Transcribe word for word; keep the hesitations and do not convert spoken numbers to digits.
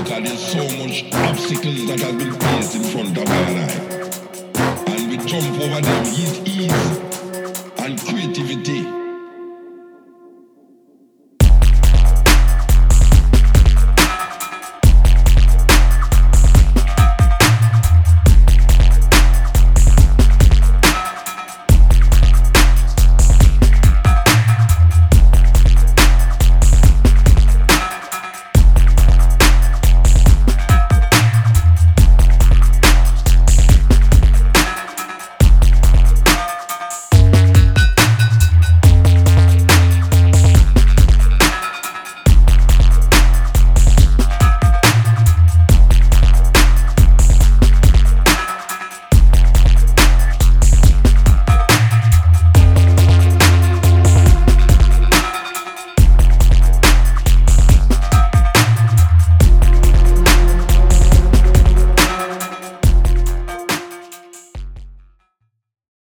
because there's so much obstacles that have been placed in front of our life. And we jump over them with ease and creativity.